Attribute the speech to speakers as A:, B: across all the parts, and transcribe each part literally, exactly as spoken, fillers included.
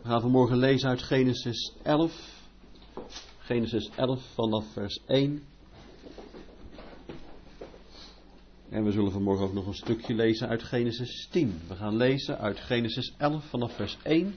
A: We gaan vanmorgen lezen uit Genesis elf. Genesis elf vanaf vers één. En we zullen vanmorgen ook nog een stukje lezen uit Genesis tien. We gaan lezen uit Genesis elf vanaf vers één.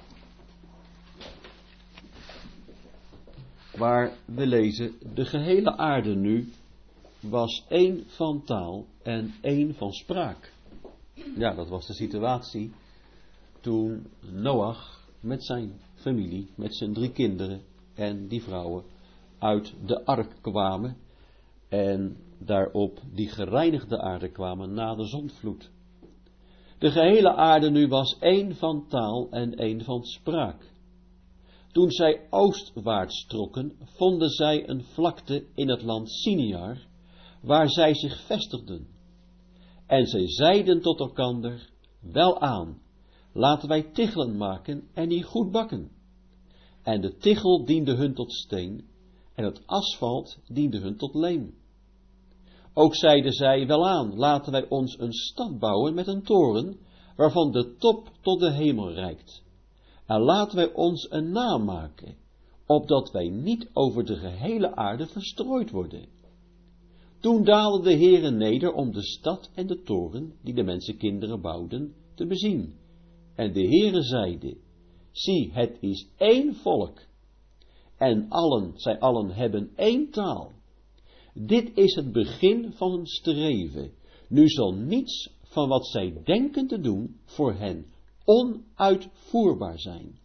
A: Waar we lezen: de gehele aarde nu was één van taal en één van spraak. Ja, dat was de situatie toen Noach met zijn familie, met zijn drie kinderen en die vrouwen uit de ark kwamen en daarop die gereinigde aarde kwamen na de zondvloed. De gehele aarde nu was één van taal en één van spraak. Toen zij oostwaarts trokken, vonden zij een vlakte in het land Siniar, waar zij zich vestigden. En zij zeiden tot elkander: welaan, laten wij tichelen maken en die goed bakken. En de tichel diende hun tot steen, en het asfalt diende hun tot leem. Ook zeiden zij: welaan, laten wij ons een stad bouwen met een toren, waarvan de top tot de hemel reikt. En laten wij ons een naam maken, opdat wij niet over de gehele aarde verstrooid worden. Toen daalde de Heere neder om de stad en de toren, die de mensenkinderen bouwden, te bezien. En de Heere zeide: zie, het is één volk, en allen, zij allen hebben één taal. Dit is het begin van hun streven. Nu zal niets van wat zij denken te doen voor hen onuitvoerbaar zijn.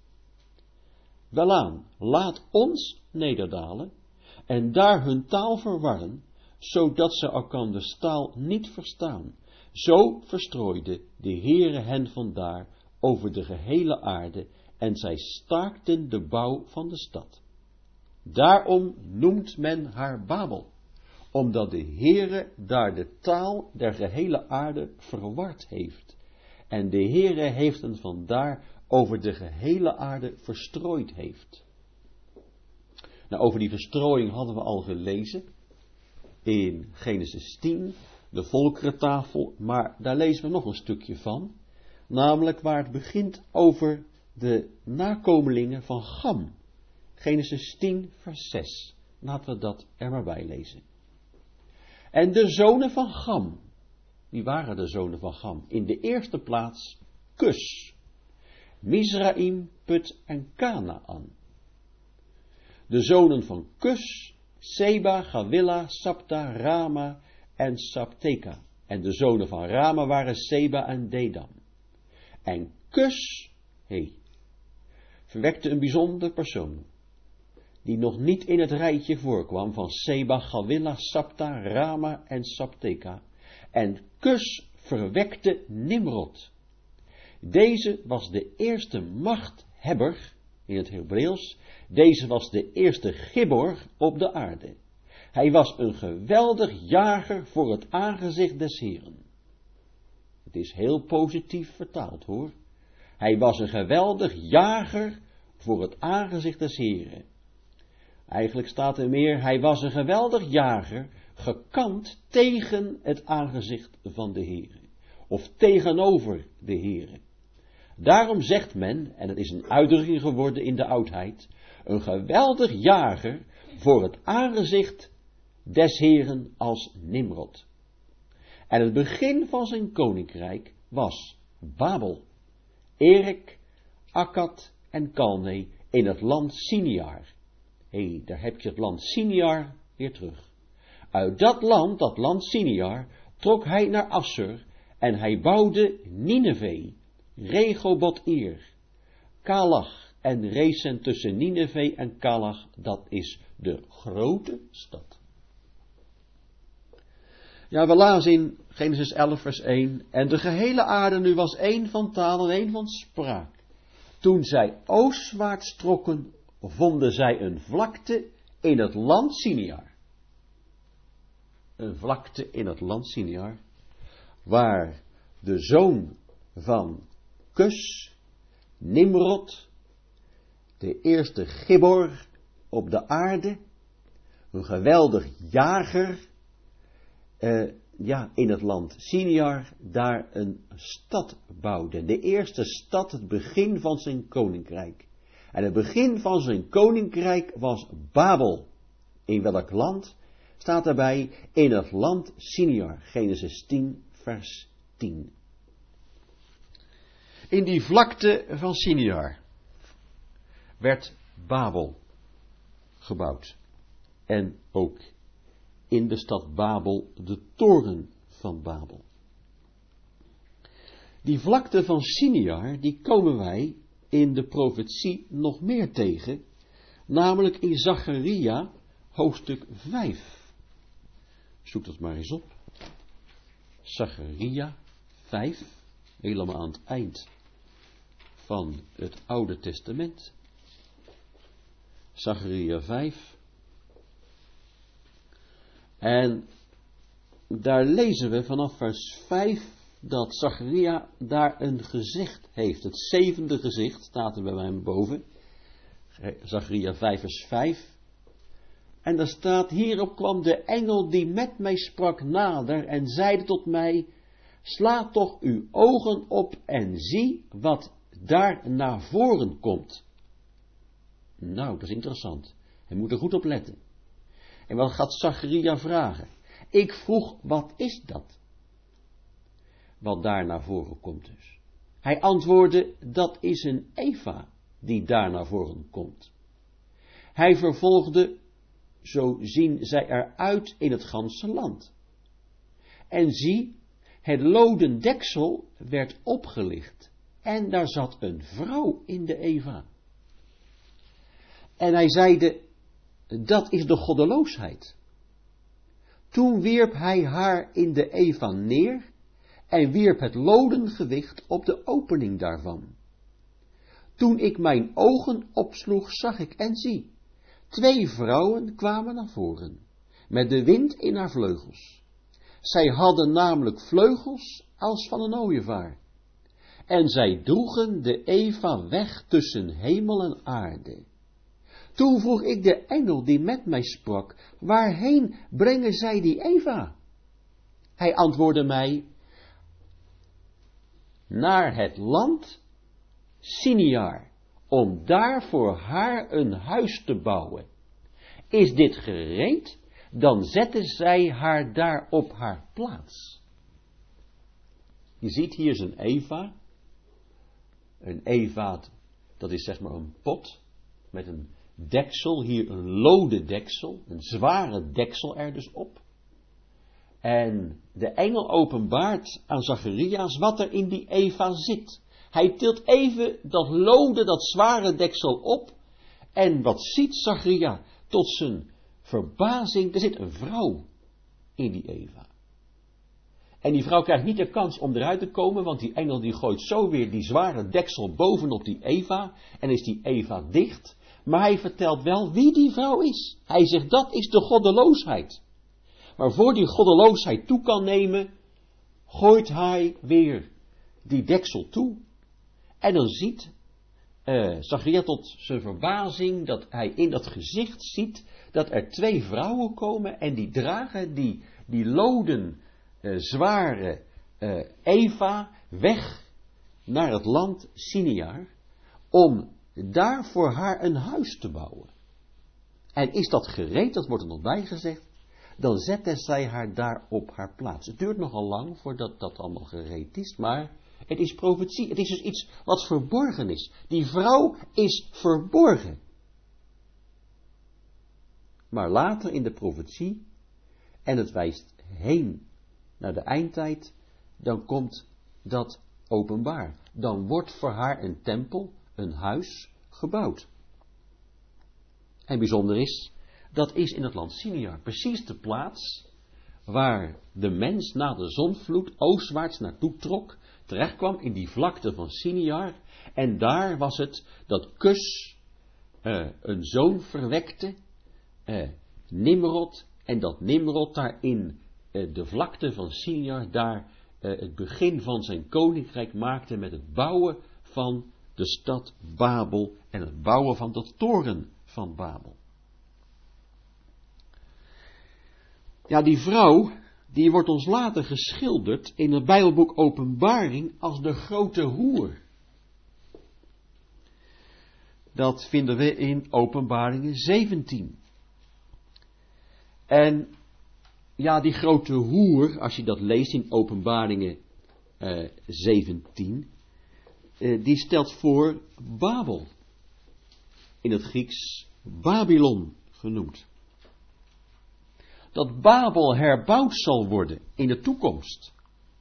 A: Welaan, laat ons nederdalen en daar hun taal verwarren, zodat ze elkanders taal niet verstaan. Zo verstrooide de Heere hen vandaar over de gehele aarde, en zij staakten de bouw van de stad. Daarom noemt men haar Babel, omdat de Heere daar de taal der gehele aarde verward heeft. En de Heere heeft hen vandaar over de gehele aarde verstrooid heeft. Nou, over die verstrooiing hadden we al gelezen in Genesis tien, de volkerentafel, maar daar lezen we nog een stukje van, namelijk waar het begint over de nakomelingen van Cham. Genesis tien, vers zes. Laten we dat er maar bij lezen. En de zonen van Cham, wie waren de zonen van Cham? In de eerste plaats Kus, Mizraim, Put en Kanaan. De zonen van Kus, Seba, Gawilla, Sabta, Rama en Sabteka. En de zonen van Rama waren Seba en Dedan. En Kus, hey, verwekte een bijzonder persoon, die nog niet in het rijtje voorkwam van Seba, Gawilla, Sabta, Rama en Sabteka. En Kus verwekte Nimrod. Deze was de eerste machthebber in het Hebreeuws. Deze was de eerste gibbor op de aarde. Hij was een geweldig jager voor het aangezicht des Heren. Het is heel positief vertaald, hoor. Hij was een geweldig jager voor het aangezicht des Heren. Eigenlijk staat er meer: hij was een geweldig jager, gekant tegen het aangezicht van de Heere, of tegenover de Heere. Daarom zegt men, en het is een uitdrukking geworden in de oudheid, een geweldig jager voor het aangezicht des Heeren als Nimrod. En het begin van zijn koninkrijk was Babel, Erek, Akkad en Kalne in het land Siniar. Hé, hey, daar heb je het land Siniar weer terug. Uit dat land, dat land Siniar, trok hij naar Assur en hij bouwde Nineve, Rehoboth-ir, Kalach en Resen tussen Nineve en Kalach, dat is de grote stad. Ja, we lazen in Genesis elf vers één, en de gehele aarde nu was één van taal en één van spraak. Toen zij oostwaarts trokken, vonden zij een vlakte in het land Siniar. Een vlakte in het land Siniar, waar de zoon van Kus, Nimrod, de eerste gibbor op de aarde, een geweldig jager, uh, ja, in het land Siniar daar een stad bouwde. De eerste stad, het begin van zijn koninkrijk. En het begin van zijn koninkrijk was Babel. In welk land? Staat daarbij in het land Siniar. Genesis tien, vers tien. In die vlakte van Siniar werd Babel gebouwd. En ook in de stad Babel de toren van Babel. Die vlakte van Siniar, die komen wij in de profetie nog meer tegen, namelijk in Zacharia hoofdstuk vijf. Zoek dat maar eens op. Zacharia vijf, helemaal aan het eind van het Oude Testament. Zacharia vijf. En daar lezen we vanaf vers vijf dat Zacharia daar een gezicht heeft. Het zevende gezicht staat er bij mij boven. Zacharia vijf vers vijf. En daar staat: hierop kwam de engel die met mij sprak nader en zeide tot mij: sla toch uw ogen op en zie wat daar naar voren komt. Nou, dat is interessant. Hij moet er goed op letten. En wat gaat Zacharia vragen? Ik vroeg, wat is dat? Wat daar naar voren komt dus. Hij antwoordde, dat is een Eva die daar naar voren komt. Hij vervolgde, zo zien zij eruit in het ganse land. En zie, het loden deksel werd opgelicht en daar zat een vrouw in de Eva. En hij zeide, dat is de goddeloosheid. Toen wierp hij haar in de Eva neer en wierp het loden gewicht op de opening daarvan. Toen ik mijn ogen opsloeg, zag ik en zie, twee vrouwen kwamen naar voren, met de wind in haar vleugels. Zij hadden namelijk vleugels als van een ooievaar. En zij droegen de Eva weg tussen hemel en aarde. Toen vroeg ik de engel die met mij sprak, waarheen brengen zij die Eva? Hij antwoordde mij, naar het land Siniar, om daar voor haar een huis te bouwen. Is dit gereed, dan zetten zij haar daar op haar plaats. Je ziet hier is een Eva. Een Eva, dat is zeg maar een pot met een deksel, hier een loden deksel, een zware deksel er dus op. En de engel openbaart aan Zacharias wat er in die Eva zit. Hij tilt even dat loden, dat zware deksel op. En wat ziet Zacharia tot zijn verbazing? Er zit een vrouw in die Eva. En die vrouw krijgt niet de kans om eruit te komen, want die engel die gooit zo weer die zware deksel bovenop die Eva. En is die Eva dicht. Maar hij vertelt wel wie die vrouw is. Hij zegt, dat is de goddeloosheid. Maar voor die goddeloosheid toe kan nemen, gooit hij weer die deksel toe. En dan ziet uh, Zacharia tot zijn verbazing dat hij in dat gezicht ziet dat er twee vrouwen komen en die dragen die, die loden uh, zware uh, Eva weg naar het land Siniar om daar voor haar een huis te bouwen. En is dat gereed, dat wordt er nog bij gezegd, dan zetten zij haar daar op haar plaats. Het duurt nogal lang voordat dat allemaal gereed is, maar het is profetie. Het is dus iets wat verborgen is. Die vrouw is verborgen. Maar later in de profetie, en het wijst heen naar de eindtijd, dan komt dat openbaar. Dan wordt voor haar een tempel, een huis, gebouwd. En bijzonder is, dat is in het land Siniar precies de plaats waar de mens na de zondvloed oostwaarts naartoe trok, terechtkwam in die vlakte van Siniar, en daar was het dat Kus uh, een zoon verwekte, uh, Nimrod, en dat Nimrod daar in uh, de vlakte van Siniar daar uh, het begin van zijn koninkrijk maakte met het bouwen van de stad Babel en het bouwen van de toren van Babel. Ja, die vrouw die wordt ons later geschilderd in het Bijbelboek Openbaring als de grote hoer. Dat vinden we in Openbaringen zeventien. En ja, die grote hoer, als je dat leest in Openbaringen uh, zeventien, uh, die stelt voor Babel. In het Grieks Babylon genoemd. Dat Babel herbouwd zal worden in de toekomst.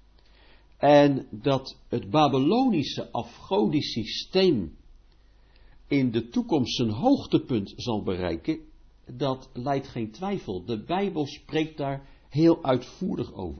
A: En dat het Babylonische afgodisch systeem in de toekomst zijn hoogtepunt zal bereiken, dat lijdt geen twijfel. De Bijbel spreekt daar heel uitvoerig over.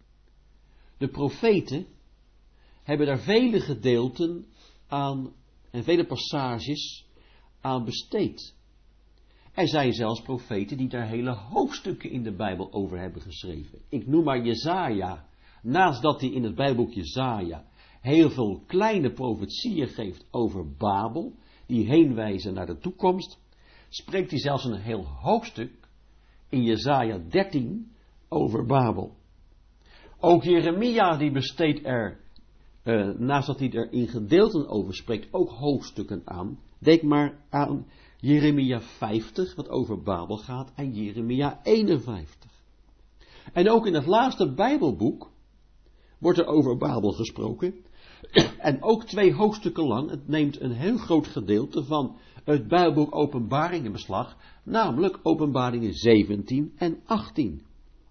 A: De profeten hebben daar vele gedeelten aan en vele passages aan besteed. Er zijn zelfs profeten die daar hele hoofdstukken in de Bijbel over hebben geschreven. Ik noem maar Jesaja. Naast dat hij in het Bijbelboek Jesaja heel veel kleine profetieën geeft over Babel, die heenwijzen naar de toekomst, spreekt hij zelfs een heel hoofdstuk in Jesaja dertien over Babel. Ook Jeremia die besteedt er, uh, naast dat hij er in gedeelten over spreekt, ook hoofdstukken aan. Denk maar aan Jeremia vijftig, wat over Babel gaat, en Jeremia eenenvijftig. En ook in het laatste Bijbelboek wordt er over Babel gesproken. En ook twee hoofdstukken lang, het neemt een heel groot gedeelte van het Bijbelboek Openbaring in beslag, namelijk Openbaringen zeventien en achttien.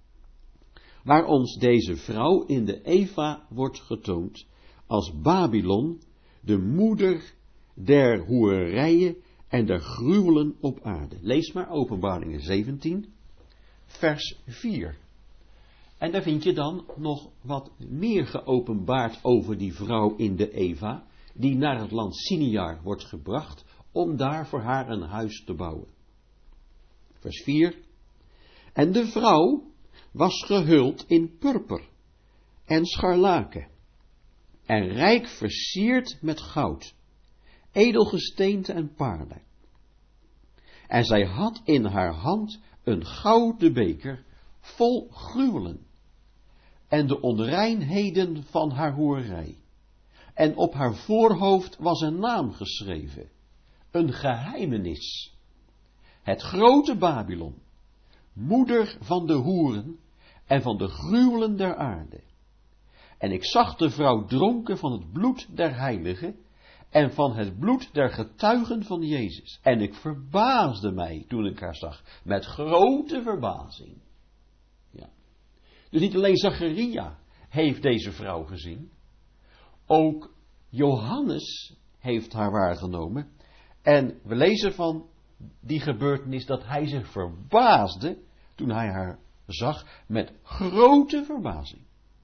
A: Waar ons deze vrouw in de Eva wordt getoond als Babylon, de moeder der hoererijen en der gruwelen op aarde. Lees maar Openbaringen zeventien, vers vier. En daar vind je dan nog wat meer geopenbaard over die vrouw in de Eva, die naar het land Siniar wordt gebracht, om daar voor haar een huis te bouwen. Vers vier. En de vrouw was gehuld in purper en scharlaken, en rijk versierd met goud, edelgesteente en paarlen. En zij had in haar hand een gouden beker vol gruwelen en de onreinheden van haar hoerij. En op haar voorhoofd was een naam geschreven, een geheimenis. Het grote Babylon, moeder van de hoeren en van de gruwelen der aarde. En ik zag de vrouw dronken van het bloed der heiligen en van het bloed der getuigen van Jezus. En ik verbaasde mij toen ik haar zag, met grote verbazing. Ja. Dus niet alleen Zacharia heeft deze vrouw gezien, ook Johannes heeft haar waargenomen. En we lezen van die gebeurtenis dat hij zich verbaasde toen hij haar zag, met grote verbazing.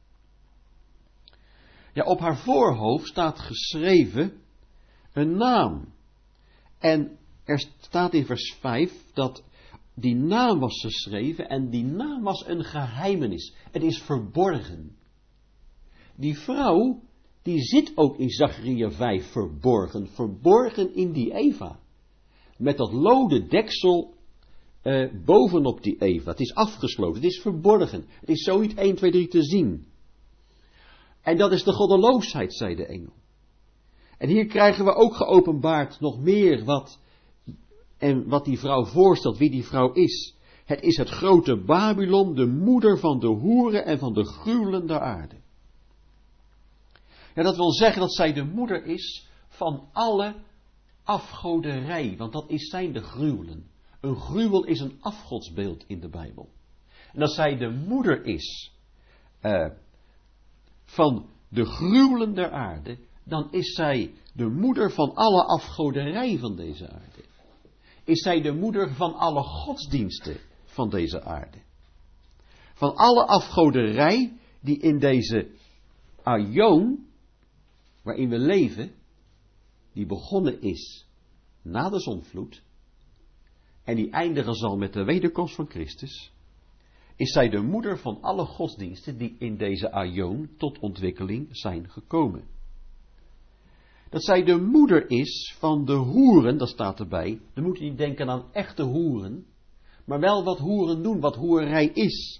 A: Ja, op haar voorhoofd staat geschreven een naam. En er staat in vers vijf dat die naam was geschreven en die naam was een geheimenis. Het is verborgen. Die vrouw, die zit ook in Zacharia vijf verborgen, verborgen in die Eva. Met dat lode deksel uh, bovenop die Eva. Het is afgesloten, het is verborgen. Het is zo niet één, twee, drie te zien. En dat is de goddeloosheid, zei de engel. En hier krijgen we ook geopenbaard nog meer wat, en wat die vrouw voorstelt, wie die vrouw is. Het is het grote Babylon, de moeder van de hoeren en van de gruwelen der aarde. Ja, dat wil zeggen dat zij de moeder is van alle afgoderij, want dat is zijn de gruwelen. Een gruwel is een afgodsbeeld in de Bijbel. En dat zij de moeder is uh, van de gruwelen der aarde, dan is zij de moeder van alle afgoderij van deze aarde. Is zij de moeder van alle godsdiensten van deze aarde. Van alle afgoderij die in deze aion, waarin we leven, die begonnen is na de zondvloed, en die eindigen zal met de wederkomst van Christus, is zij de moeder van alle godsdiensten die in deze aion tot ontwikkeling zijn gekomen. Dat zij de moeder is van de hoeren, dat staat erbij. Dan moet je niet denken aan echte hoeren, maar wel wat hoeren doen, wat hoerij is.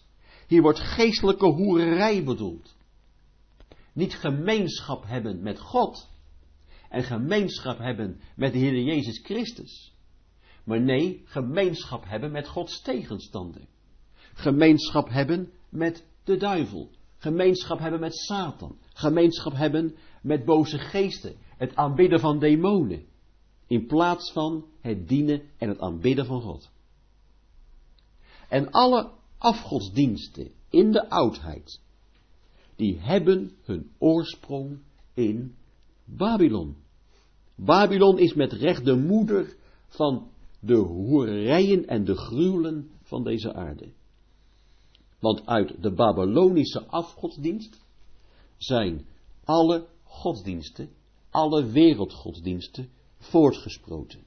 A: Hier wordt geestelijke hoererij bedoeld. Niet gemeenschap hebben met God en gemeenschap hebben met de Heer Jezus Christus. Maar nee, gemeenschap hebben met Gods tegenstander. Gemeenschap hebben met de duivel. Gemeenschap hebben met Satan. Gemeenschap hebben met boze geesten. Het aanbidden van demonen. In plaats van het dienen en het aanbidden van God. En alle afgodsdiensten in de oudheid, die hebben hun oorsprong in Babylon. Babylon is met recht de moeder van de hoerijen en de gruwelen van deze aarde. Want uit de Babylonische afgodsdienst zijn alle godsdiensten, alle wereldgodsdiensten voortgesproten.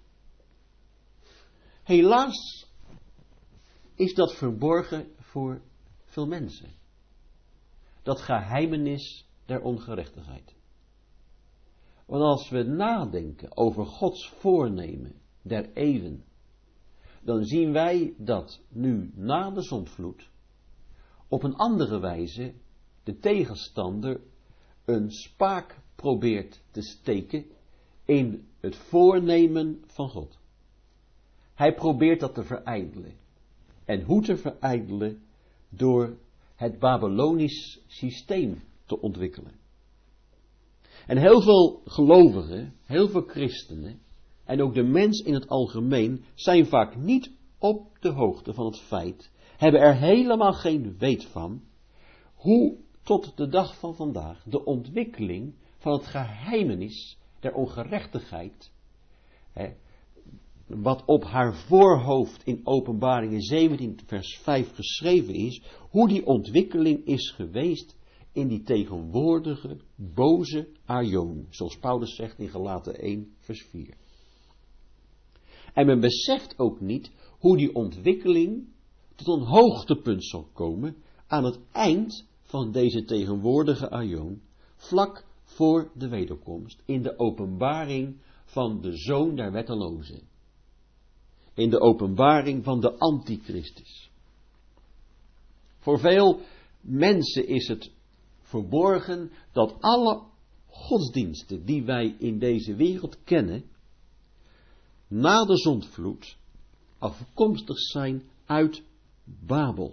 A: Helaas is dat verborgen voor veel mensen. Dat geheimenis der ongerechtigheid. Want als we nadenken over Gods voornemen der eeuwen, dan zien wij dat nu na de zondvloed op een andere wijze de tegenstander een spaak probeert te steken in het voornemen van God. Hij probeert dat te verijdelen. En hoe te verijdelen? Door het Babylonisch systeem te ontwikkelen. En heel veel gelovigen, heel veel christenen en ook de mens in het algemeen zijn vaak niet op de hoogte van het feit, hebben er helemaal geen weet van, hoe tot de dag van vandaag de ontwikkeling van het geheimenis der ongerechtigheid, hè, wat op haar voorhoofd in Openbaringen zeventien vers vijf geschreven is, hoe die ontwikkeling is geweest in die tegenwoordige boze aion, zoals Paulus zegt in Galaten één vers vier. En men beseft ook niet hoe die ontwikkeling tot een hoogtepunt zal komen aan het eind van deze tegenwoordige aion, vlak voor de wederkomst, in de openbaring van de Zoon der Wettelozen. In de openbaring van de Antichristus. Voor veel mensen is het verborgen dat alle godsdiensten die wij in deze wereld kennen, na de zondvloed afkomstig zijn uit Babel.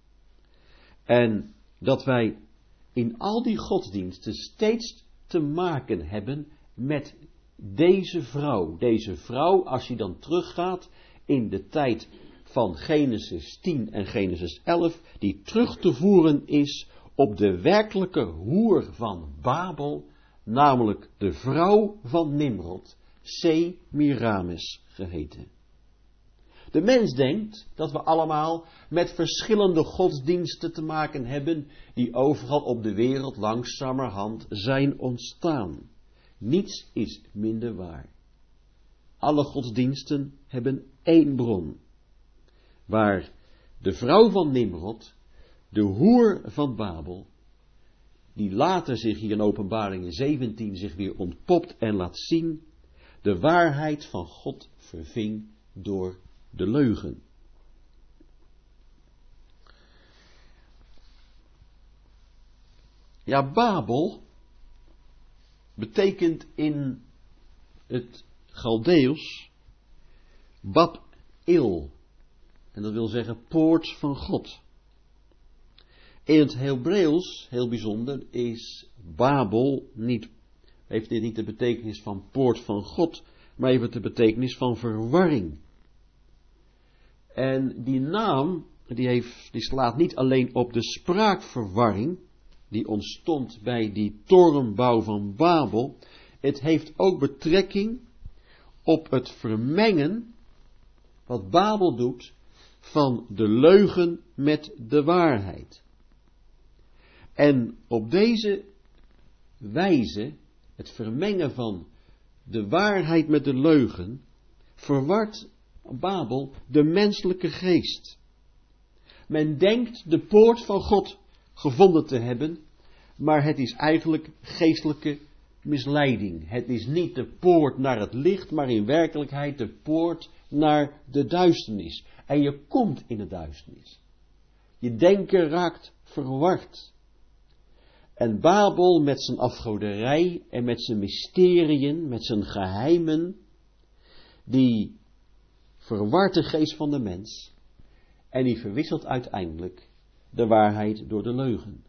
A: En dat wij in al die godsdiensten steeds te maken hebben met deze vrouw. Deze vrouw, als je dan teruggaat in de tijd van Genesis tien en Genesis elf, die terug te voeren is op de werkelijke hoer van Babel, namelijk de vrouw van Nimrod, Semiramis geheten. De mens denkt dat we allemaal met verschillende godsdiensten te maken hebben, die overal op de wereld langzamerhand zijn ontstaan. Niets is minder waar. Alle godsdiensten hebben één bron, waar de vrouw van Nimrod, de hoer van Babel, die later zich hier in Openbaringen zeventien zich weer ontpopt en laat zien, de waarheid van God verving door de leugen. Ja, Babel betekent in het Chaldeeuws Bab-il. En dat wil zeggen poort van God. In het Hebreeuws, heel bijzonder, is Babel niet, heeft dit niet de betekenis van poort van God, maar heeft het de betekenis van verwarring. En die naam, die, heeft, die slaat niet alleen op de spraakverwarring, die ontstond bij die torenbouw van Babel. Het heeft ook betrekking op het vermengen, wat Babel doet, van de leugen met de waarheid. En op deze wijze, het vermengen van de waarheid met de leugen, verwart Babel de menselijke geest. Men denkt de poort van God gevonden te hebben, maar het is eigenlijk geestelijke misleiding. Het is niet de poort naar het licht, maar in werkelijkheid de poort naar de duisternis. En je komt in de duisternis. Je denken raakt verward. En Babel met zijn afgoderij en met zijn mysteriën, met zijn geheimen, die verwart de geest van de mens en die verwisselt uiteindelijk de waarheid door de leugen.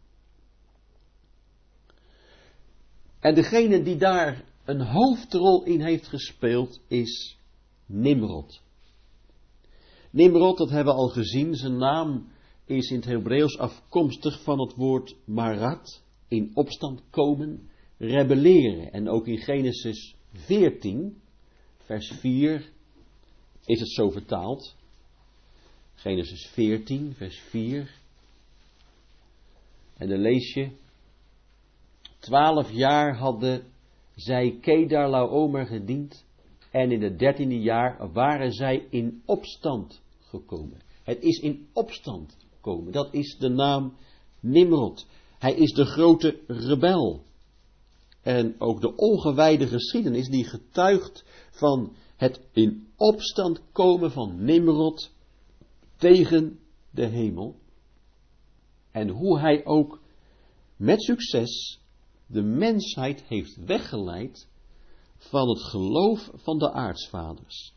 A: En degene die daar een hoofdrol in heeft gespeeld is Nimrod. Nimrod, dat hebben we al gezien, zijn naam is in het Hebreeuws afkomstig van het woord marat, in opstand komen, rebelleren. En ook in Genesis veertien, vers vier, is het zo vertaald. Genesis veertien, vers vier. En dan lees je, twaalf jaar hadden zij Kedar Laomer gediend en in het dertiende jaar waren zij in opstand gekomen. Het is in opstand gekomen. Dat is de naam Nimrod. Hij is de grote rebel. En ook de ongewijde geschiedenis die getuigt van het in opstand komen van Nimrod tegen de hemel. En hoe hij ook met succes de mensheid heeft weggeleid van het geloof van de aartsvaders.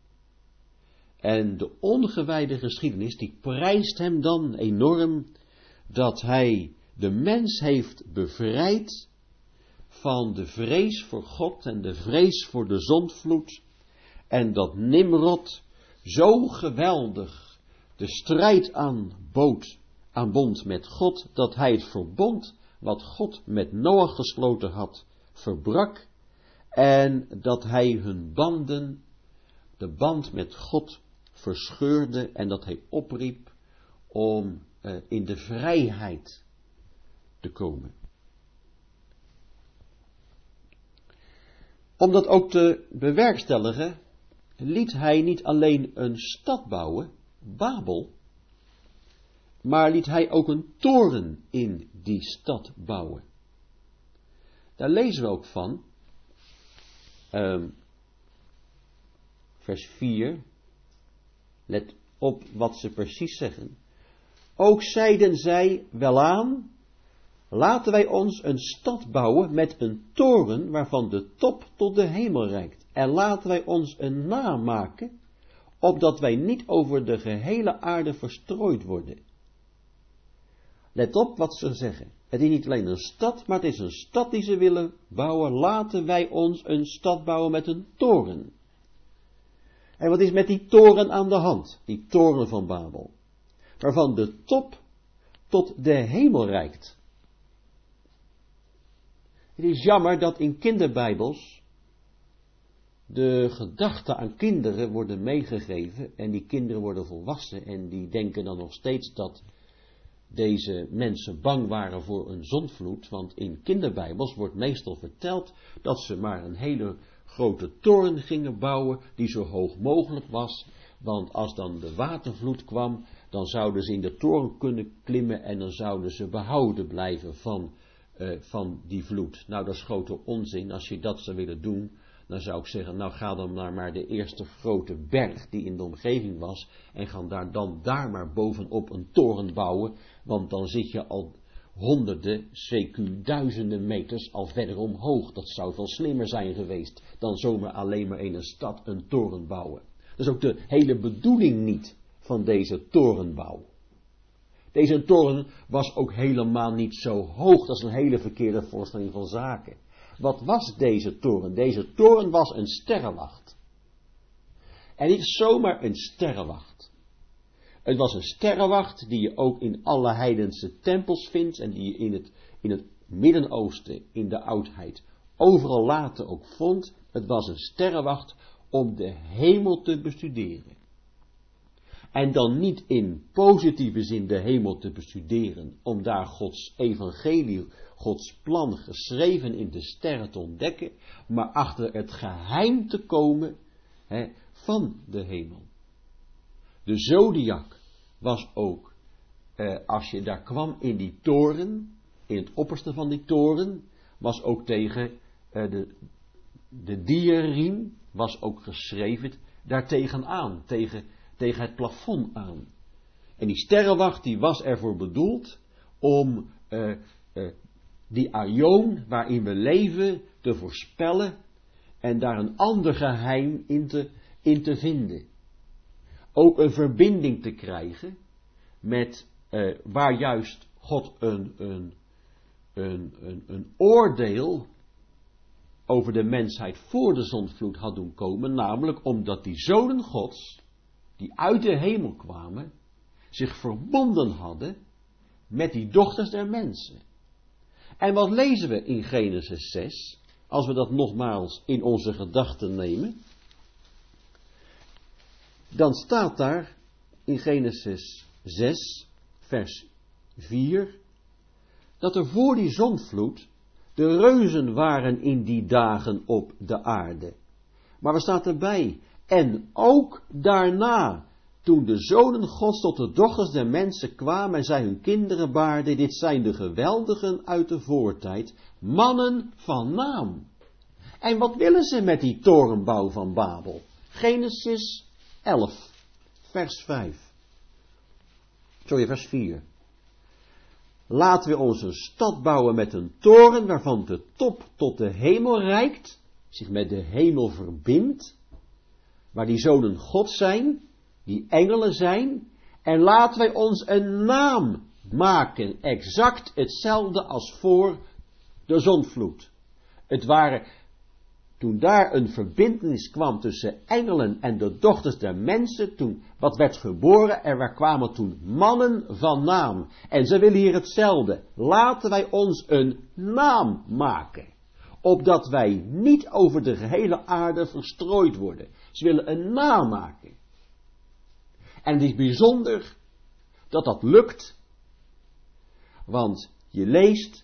A: En de ongewijde geschiedenis die prijst hem dan enorm dat hij de mens heeft bevrijd van de vrees voor God en de vrees voor de zondvloed. En dat Nimrod zo geweldig de strijd aanbood, aanbond met God, dat hij het verbond wat God met Noach gesloten had, verbrak. En dat hij hun banden, de band met God, verscheurde en dat hij opriep om uh, in de vrijheid te komen. Om dat ook te bewerkstelligen, liet hij niet alleen een stad bouwen, Babel, maar liet hij ook een toren in die stad bouwen. Daar lezen we ook van, um, vers vier, let op wat ze precies zeggen. Ook zeiden zij welaan, laten wij ons een stad bouwen met een toren waarvan de top tot de hemel reikt. En laten wij ons een naam maken, opdat wij niet over de gehele aarde verstrooid worden. Let op wat ze zeggen. Het is niet alleen een stad, maar het is een stad die ze willen bouwen. Laten wij ons een stad bouwen met een toren. En wat is met die toren aan de hand? Die toren van Babel. Waarvan de top tot de hemel reikt. Het is jammer dat in kinderbijbels de gedachten aan kinderen worden meegegeven. En die kinderen worden volwassen en die denken dan nog steeds dat deze mensen bang waren voor een zondvloed, want in kinderbijbels wordt meestal verteld dat ze maar een hele grote toren gingen bouwen die zo hoog mogelijk was, want als dan de watervloed kwam, dan zouden ze in de toren kunnen klimmen en dan zouden ze behouden blijven van, uh, van die vloed. Nou, dat is grote onzin. Als je dat zou willen doen, dan zou ik zeggen, nou ga dan naar maar de eerste grote berg die in de omgeving was en ga daar dan daar maar bovenop een toren bouwen, want dan zit je al honderden, zeker duizenden meters al verder omhoog. Dat zou veel slimmer zijn geweest dan zomaar alleen maar in een stad een toren bouwen. Dat is ook de hele bedoeling niet van deze torenbouw. Deze toren was ook helemaal niet zo hoog. Dat is een hele verkeerde voorstelling van zaken. Wat was deze toren? Deze toren was een sterrenwacht. En niet zomaar een sterrenwacht. Het was een sterrenwacht die je ook in alle heidense tempels vindt en die je in het, in het Midden-Oosten, in de oudheid, overal later ook vond. Het was een sterrenwacht om de hemel te bestuderen. En dan niet in positieve zin de hemel te bestuderen, om daar Gods evangelie, Gods plan geschreven in de sterren te ontdekken, maar achter het geheim te komen hè, van de hemel. De zodiac was ook, eh, als je daar kwam in die toren, in het opperste van die toren, was ook tegen eh, de, de dierriem, was ook geschreven daartegen aan, tegen, tegen het plafond aan. En die sterrenwacht die was ervoor bedoeld om uh, uh, die aion waarin we leven te voorspellen en daar een ander geheim in te, in te vinden. Ook een verbinding te krijgen met uh, waar juist God een, een, een, een, een oordeel over de mensheid voor de zondvloed had doen komen, namelijk omdat die zonen Gods, die uit de hemel kwamen, zich verbonden hadden met die dochters der mensen. En wat lezen we in Genesis zes, als we dat nogmaals in onze gedachten nemen? Dan staat daar in Genesis zes, vers vier, dat er voor die zondvloed de reuzen waren in die dagen op de aarde. Maar er staat erbij, en ook daarna, toen de zonen Gods tot de dochters der mensen kwamen en zij hun kinderen baarden, dit zijn de geweldigen uit de voortijd, mannen van naam. En wat willen ze met die torenbouw van Babel? Genesis elf, vers vijf. Sorry, vers vier. Laten we ons een stad bouwen met een toren waarvan de top tot de hemel reikt, zich met de hemel verbindt, waar die zonen God zijn, die engelen zijn, en laten wij ons een naam maken, exact hetzelfde als voor de zondvloed. Het waren, toen daar een verbintenis kwam tussen engelen en de dochters der mensen, toen wat werd geboren, er kwamen toen mannen van naam. En ze willen hier hetzelfde. Laten wij ons een naam maken, opdat wij niet over de gehele aarde verstrooid worden. Ze willen een naam maken. En het is bijzonder dat dat lukt, want je leest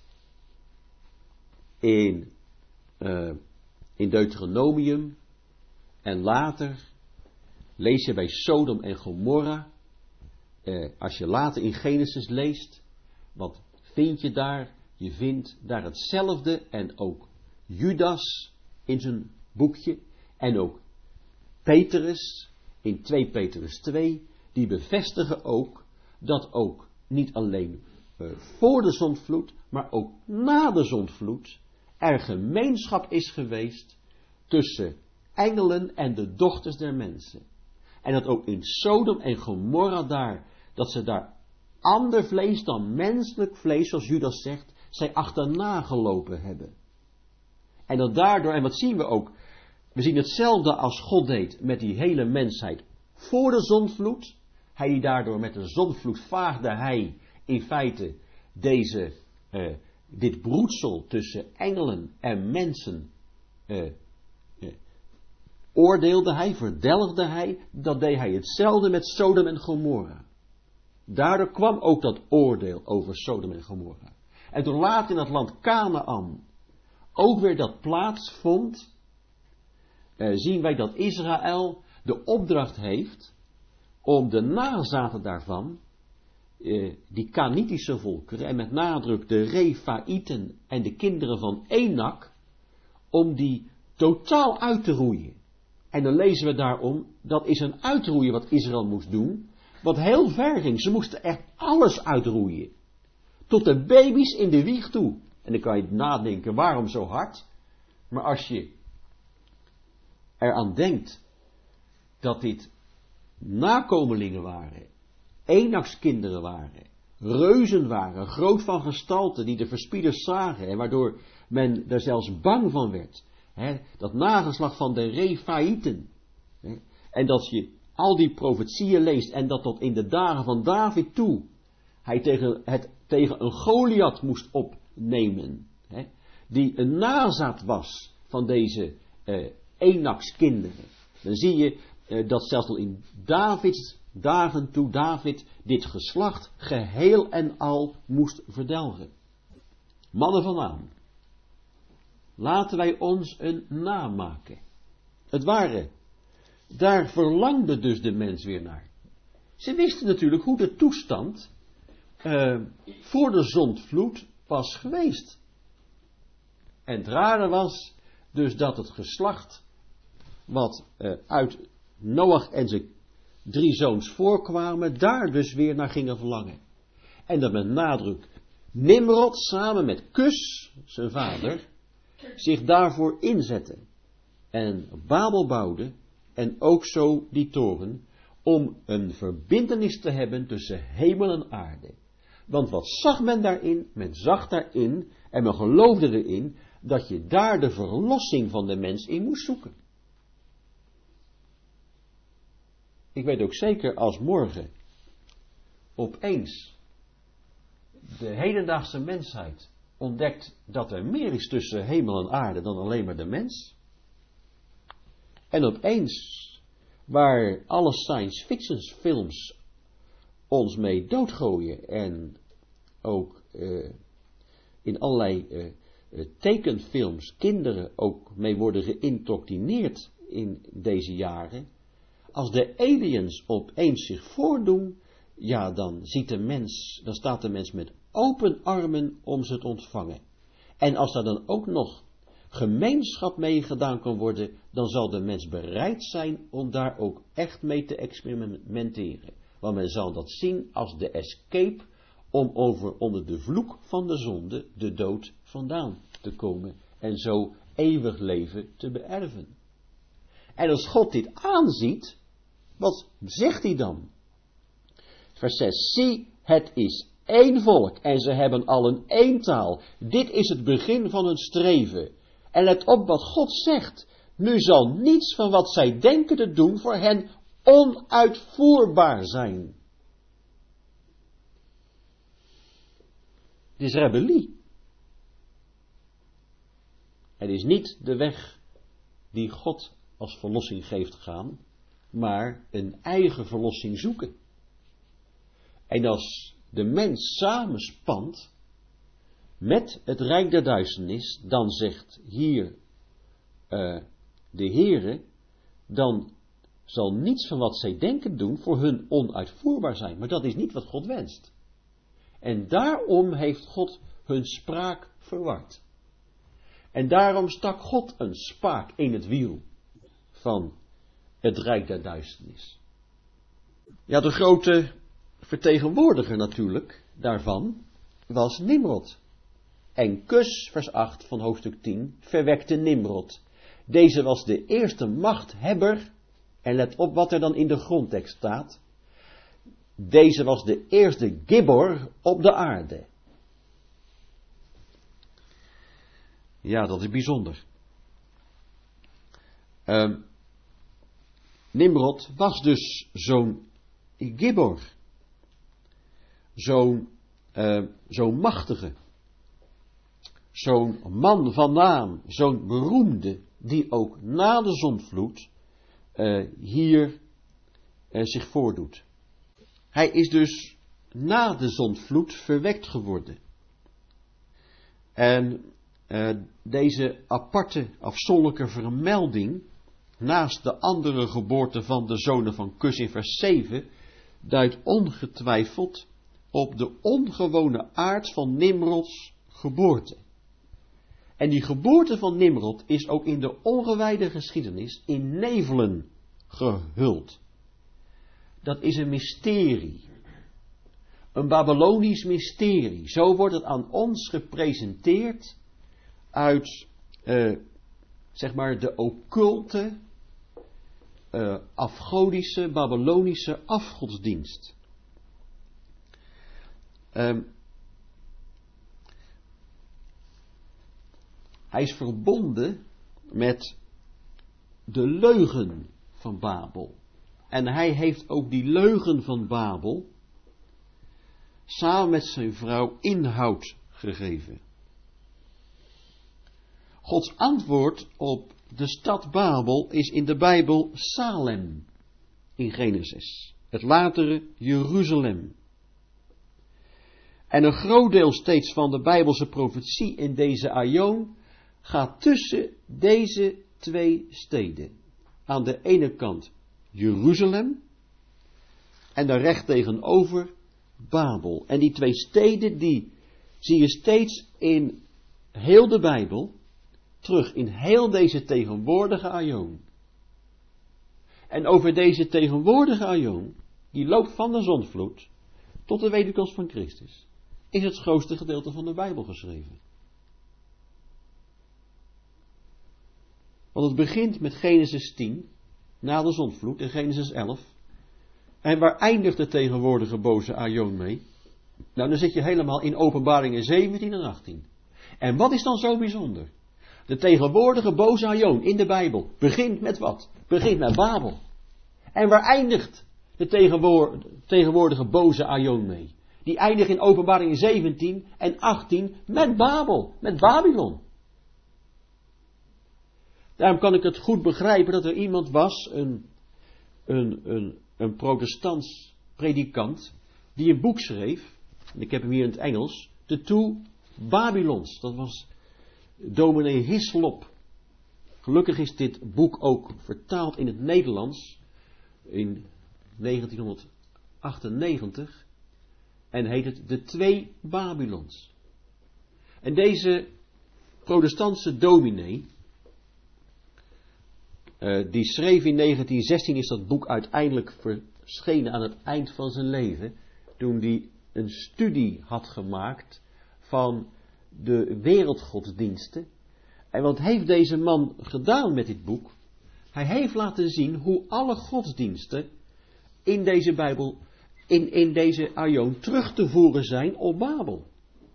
A: in, uh, in Deuteronomium en later lees je bij Sodom en Gomorra, uh, als je later in Genesis leest, wat vind je daar? Je vindt daar hetzelfde en ook Judas in zijn boekje en ook Petrus in twee Petrus twee, die bevestigen ook dat ook niet alleen uh, voor de zondvloed, maar ook na de zondvloed er gemeenschap is geweest tussen engelen en de dochters der mensen. En dat ook in Sodom en Gomorra daar, dat ze daar ander vlees dan menselijk vlees, zoals Judas zegt, zij achterna gelopen hebben. En dat daardoor, en wat zien we ook, we zien hetzelfde als God deed met die hele mensheid voor de zondvloed. Hij die daardoor met de zondvloed vaagde hij in feite deze, uh, dit broedsel tussen engelen en mensen uh, uh, oordeelde hij, verdelgde hij, dat deed hij hetzelfde met Sodom en Gomorra. Daardoor kwam ook dat oordeel over Sodom en Gomorra. En toen later in het land Kanaan ook weer dat plaatsvond, uh, zien wij dat Israël de opdracht heeft om de nazaten daarvan, uh, die Kanitische volkeren, en met nadruk de Refaïten en de kinderen van Enak, om die totaal uit te roeien. En dan lezen we daarom, dat is een uitroeien wat Israël moest doen, wat heel ver ging. Ze moesten echt alles uitroeien. Tot de baby's in de wieg toe. En dan kan je nadenken, waarom zo hard? Maar als je eraan denkt dat dit nakomelingen waren, Enakskinderen waren, reuzen waren, groot van gestalte, die de verspieders zagen, en waardoor men er zelfs bang van werd. He, dat nageslag van de Refaïten. He, en dat je al die profetieën leest, en dat tot in de dagen van David toe hij tegen, het, tegen een Goliath moest opnemen, he, die een nazaat was van deze uh, Enakskinderen. Dan zie je uh, dat zelfs al in Davids dagen toe David dit geslacht geheel en al moest verdelgen. Mannen van naam. Laten wij ons een naam maken. Het ware, daar verlangde dus de mens weer naar. Ze wisten natuurlijk hoe de toestand uh, voor de zondvloed was geweest. En het rare was dus dat het geslacht wat uh, uit Noach en zijn drie zoons voorkwamen, daar dus weer naar gingen verlangen. En dat met nadruk Nimrod samen met Kus, zijn vader, zich daarvoor inzette. En Babel bouwde, en ook zo die toren, om een verbintenis te hebben tussen hemel en aarde. Want wat zag men daarin? Men zag daarin, en men geloofde erin, dat je daar de verlossing van de mens in moest zoeken. Ik weet ook zeker, als morgen opeens de hedendaagse mensheid ontdekt dat er meer is tussen hemel en aarde dan alleen maar de mens. En opeens, waar alle science fiction films ons mee doodgooien en ook uh, in allerlei uh, uh, tekenfilms kinderen ook mee worden geïndoctrineerd in deze jaren. Als de aliens opeens zich voordoen, ja, dan ziet de mens, dan staat de mens met open armen om ze te ontvangen. En als daar dan ook nog gemeenschap mee gedaan kan worden, dan zal de mens bereid zijn om daar ook echt mee te experimenteren. Want men zal dat zien als de escape om over onder de vloek van de zonde, de dood, vandaan te komen en zo eeuwig leven te beërven. En als God dit aanziet, wat zegt hij dan? Vers zes, zie, het is één volk en ze hebben allen één taal. Dit is het begin van hun streven. En let op wat God zegt. Nu zal niets van wat zij denken te doen voor hen onuitvoerbaar zijn. Het is rebellie. Het is niet de weg die God als verlossing geeft gaan, maar een eigen verlossing zoeken. En als de mens samenspant met het rijk der duisternis, dan zegt hier uh, de Heere, dan zal niets van wat zij denken doen voor hun onuitvoerbaar zijn. Maar dat is niet wat God wenst. En daarom heeft God hun spraak verward. En daarom stak God een spaak in het wiel van het rijk der duisternis. Ja, de grote vertegenwoordiger natuurlijk daarvan was Nimrod. En Kus, vers acht van hoofdstuk tien, verwekte Nimrod. Deze was de eerste machthebber, en let op wat er dan in de grondtekst staat. Deze was de eerste gibbor op de aarde. Ja, dat is bijzonder. Uh, Nimrod was dus zo'n gibbor. Zo'n uh, zo'n machtige. Zo'n man van naam. Zo'n beroemde. Die ook na de zondvloed uh, hier uh, zich voordoet. Hij is dus na de zondvloed verwekt geworden. En uh, deze aparte, afzonderlijke vermelding, naast de andere geboorte van de zonen van Kus in vers zeven, duidt ongetwijfeld op de ongewone aard van Nimrods geboorte. En die geboorte van Nimrod is ook in de ongewijde geschiedenis in nevelen gehuld. Dat is een mysterie. Een Babylonisch mysterie. Zo wordt het aan ons gepresenteerd uit, uh, zeg maar, de occulte, uh, afgodische, Babylonische afgodsdienst. Um, hij is verbonden met de leugen van Babel. En hij heeft ook die leugen van Babel samen met zijn vrouw inhoud gegeven. Gods antwoord op de stad Babel is in de Bijbel Salem in Genesis. Het latere Jeruzalem. En een groot deel steeds van de Bijbelse profetie in deze aion gaat tussen deze twee steden. Aan de ene kant Jeruzalem en daar recht tegenover Babel. En die twee steden die zie je steeds in heel de Bijbel terug, in heel deze tegenwoordige aion. En over deze tegenwoordige aion, die loopt van de zondvloed tot de wederkomst van Christus, is het grootste gedeelte van de Bijbel geschreven. Want het begint met Genesis tien, na de zondvloed, en Genesis elf. En waar eindigt de tegenwoordige boze aion mee? Nou, dan zit je helemaal in Openbaringen zeventien en achttien. En wat is dan zo bijzonder? De tegenwoordige boze aion in de Bijbel begint met wat? Begint met Babel. En waar eindigt de tegenwoordige boze aion mee? Die eindigt in Openbaringen zeventien en achttien met Babel, met Babylon. Daarom kan ik het goed begrijpen dat er iemand was, een, een, een, een protestants predikant, die een boek schreef, en ik heb hem hier in het Engels, The Two Babylons. Dat was dominee Hislop. Gelukkig is dit boek ook vertaald in het Nederlands in negentienhonderdachtennegentig en heet het De Twee Babylons. En deze protestantse dominee, uh, die schreef in negentien zestien, is dat boek uiteindelijk verschenen aan het eind van zijn leven, toen hij een studie had gemaakt van de wereldgodsdiensten. En wat heeft deze man gedaan met dit boek? Hij heeft laten zien hoe alle godsdiensten in deze Bijbel, in, in deze aion, terug te voeren zijn op Babel.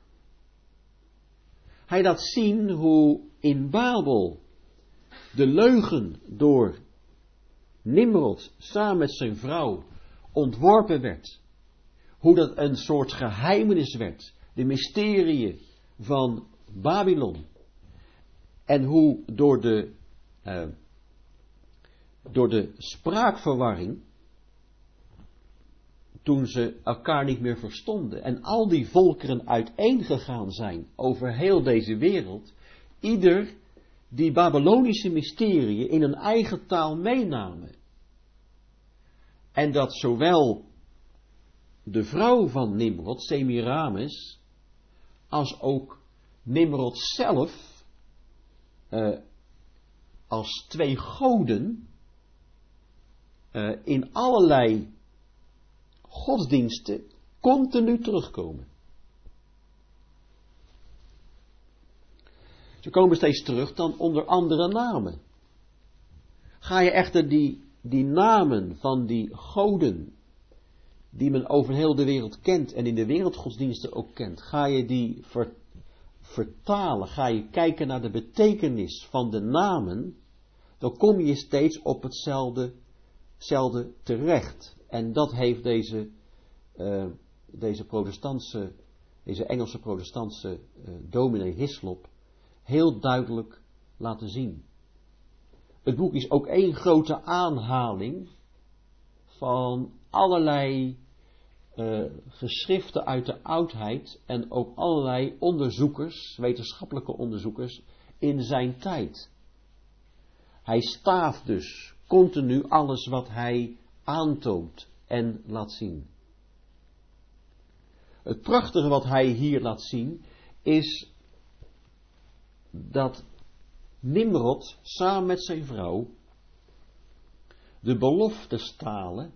A: Hij laat zien hoe in Babel de leugen door Nimrod samen met zijn vrouw ontworpen werd. Hoe dat een soort geheimenis werd. De mysterieën van Babylon. En hoe door de, uh, door de spraakverwarring, toen ze elkaar niet meer verstonden en al die volkeren uiteengegaan zijn over heel deze wereld, ieder die Babylonische mysterieën in een eigen taal meenamen. En dat zowel de vrouw van Nimrod, Semiramis, als ook Nimrod zelf, uh, als twee goden, uh, in allerlei godsdiensten continu terugkomen. Ze komen steeds terug dan onder andere namen. Ga je echter die, die namen van die goden, die men over heel de wereld kent en in de wereldgodsdiensten ook kent, ga je die ver, vertalen, ga je kijken naar de betekenis van de namen, dan kom je steeds op hetzelfde, hetzelfde terecht. En dat heeft deze, uh, deze protestantse, deze Engelse protestantse uh, dominee Hislop heel duidelijk laten zien. Het boek is ook één grote aanhaling van allerlei uh, geschriften uit de oudheid en ook allerlei onderzoekers, wetenschappelijke onderzoekers in zijn tijd. Hij staaft dus continu alles wat hij aantoont en laat zien. Het prachtige wat hij hier laat zien is dat Nimrod samen met zijn vrouw de beloftestalen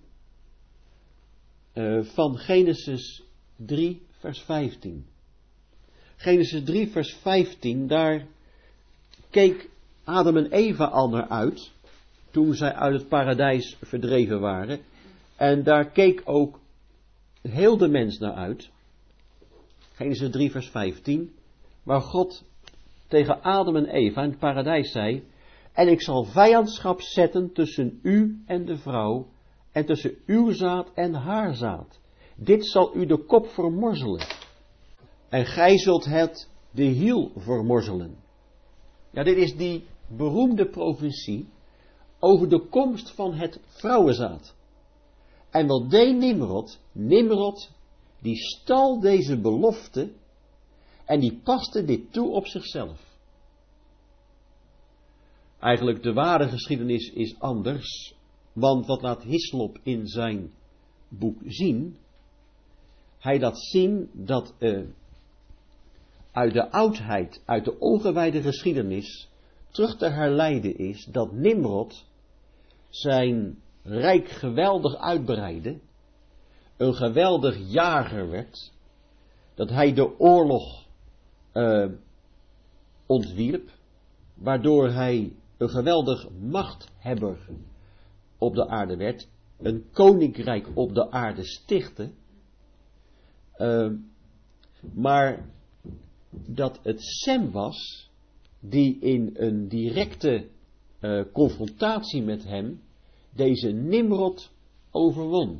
A: uh, van Genesis drie vers vijftien. Genesis drie vers vijftien, daar keek Adam en Eva al naar uit toen zij uit het paradijs verdreven waren. En daar keek ook heel de mens naar uit. Genesis drie vers vijftien, waar God tegen Adam en Eva in het paradijs zei: en ik zal vijandschap zetten tussen u en de vrouw, en tussen uw zaad en haar zaad. Dit zal u de kop vermorzelen, en gij zult het de hiel vermorzelen. Ja, dit is die beroemde profetie over de komst van het vrouwenzaad. En wat deed Nimrod? Nimrod, die stal deze belofte en die paste dit toe op zichzelf. Eigenlijk de ware geschiedenis is anders, want wat laat Hislop in zijn boek zien? Hij laat zien dat uh, uit de oudheid, uit de ongewijde geschiedenis, terug te herleiden is dat Nimrod zijn rijk geweldig uitbreidde, een geweldig jager werd, dat hij de oorlog uh, ontwierp, waardoor hij een geweldig machthebber op de aarde werd, een koninkrijk op de aarde stichtte, uh, maar dat het Sem was die in een directe uh, confrontatie met hem deze Nimrod overwon.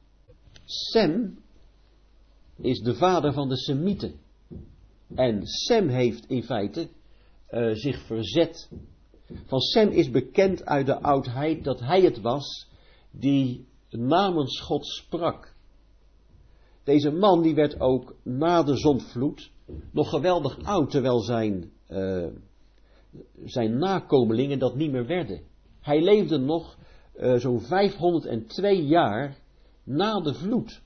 A: Sem is de vader van de Semieten. En Sem heeft in feite uh, zich verzet. Van Sem is bekend uit de oudheid dat hij het was die namens God sprak. Deze man die werd ook na de zondvloed nog geweldig oud, terwijl zijn, uh, zijn nakomelingen dat niet meer werden. Hij leefde nog uh, zo'n vijfhonderdtwee jaar na de vloed.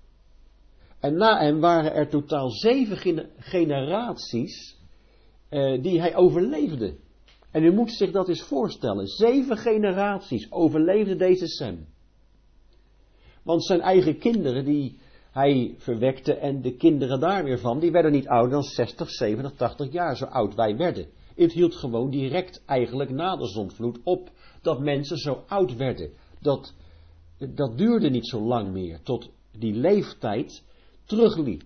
A: En na hem waren er totaal zeven gene- generaties uh, die hij overleefde. En u moet zich dat eens voorstellen. Zeven generaties overleefde deze Sem. Want zijn eigen kinderen die hij verwekte en de kinderen daar weer van, die werden niet ouder dan zestig, zeventig, tachtig jaar, zo oud wij werden. Het hield gewoon direct eigenlijk na de zondvloed op dat mensen zo oud werden. Dat, dat duurde niet zo lang meer, tot die leeftijd terugliep.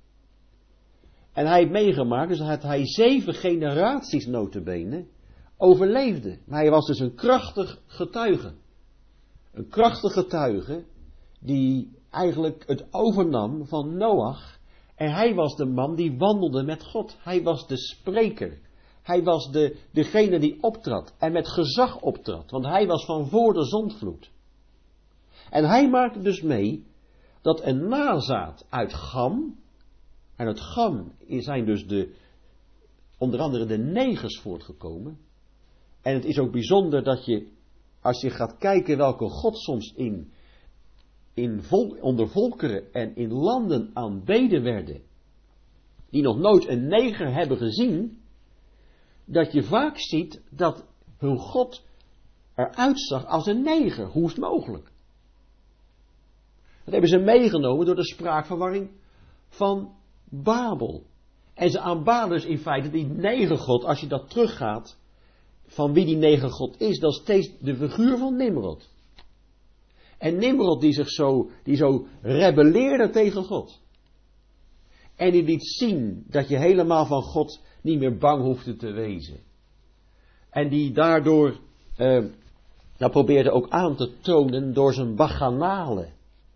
A: En hij heeft meegemaakt, dus dat hij zeven generaties notabene overleefde. Maar hij was dus een krachtig getuige. Een krachtig getuige die eigenlijk het overnam van Noach. En hij was de man die wandelde met God. Hij was de spreker. Hij was de, degene die optrad en met gezag optrad. Want hij was van voor de zondvloed. En hij maakte dus mee dat een nazaat uit Gam, en uit Gam zijn dus de, onder andere de negers voortgekomen. En het is ook bijzonder dat je, als je gaat kijken welke God soms in, in vol, onder volkeren en in landen aanbeden werden, die nog nooit een neger hebben gezien, dat je vaak ziet dat hun God eruit zag als een neger. Hoe is het mogelijk? Dat hebben ze meegenomen door de spraakverwarring van Babel. En ze aanbaden dus in feite die negergod, als je dat teruggaat, van wie die negergod is, dat is steeds de figuur van Nimrod. En Nimrod die zich zo, die zo rebelleerde tegen God. En die liet zien dat je helemaal van God niet meer bang hoefde te wezen. En die daardoor, eh, dat probeerde ook aan te tonen door zijn bacchanalen.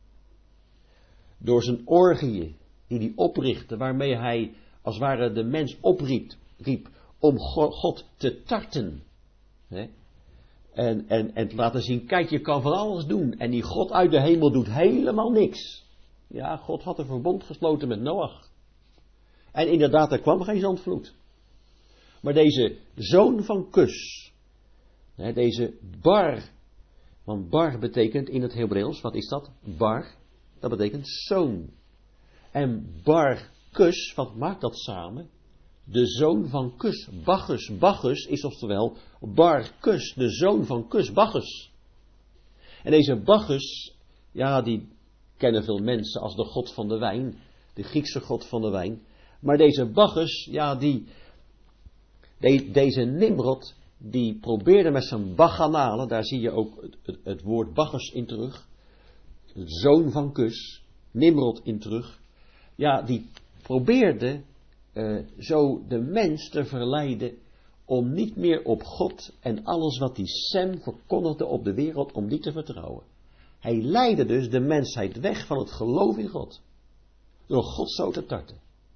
A: Door zijn orgieën die hij oprichtte, waarmee hij als het ware de mens opriep riep, om God te tarten. Hè? En, en, en te laten zien, kijk, je kan van alles doen. En die God uit de hemel doet helemaal niks. Ja, God had een verbond gesloten met Noach. En inderdaad, er kwam geen zondvloed. Maar deze zoon van Kus, hè, deze Bar, want Bar betekent in het Hebreeuws, wat is dat? Bar, dat betekent zoon. En Bar Kus, wat maakt dat samen? De zoon van Kus, Bacchus. Bacchus is oftewel Bar Kus, de zoon van Kus, Bacchus. En deze Bacchus, ja, die kennen veel mensen als de god van de wijn, de Griekse god van de wijn. Maar deze Bacchus, ja, die, de, deze Nimrod, die probeerde met zijn bacchanalen, daar zie je ook het, het, het woord Bacchus in terug, de zoon van Kus, Nimrod in terug, ja, die probeerde uh, zo de mens te verleiden om niet meer op God en alles wat die Sem verkondigde op de wereld, om die te vertrouwen. Hij leidde dus de mensheid weg van het geloof in God, door God zo te tarten.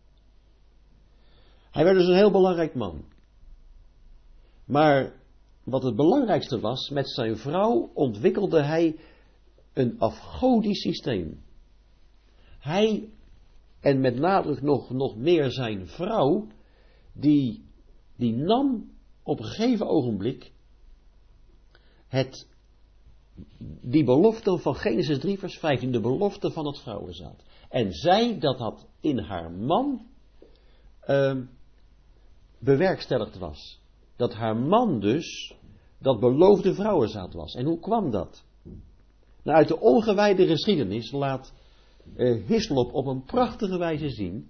A: Hij werd dus een heel belangrijk man. Maar wat het belangrijkste was, met zijn vrouw ontwikkelde hij een afgodisch systeem. Hij, en met nadruk nog, nog meer zijn vrouw, die, die nam op een gegeven ogenblik het, die belofte van Genesis drie vers vijftien, de belofte van het vrouwenzaad. En zij dat dat in haar man uh, bewerkstelligd was. Dat haar man dus dat beloofde vrouwenzaad was. En hoe kwam dat? Nou, uit de ongewijde geschiedenis laat uh, Hislop op een prachtige wijze zien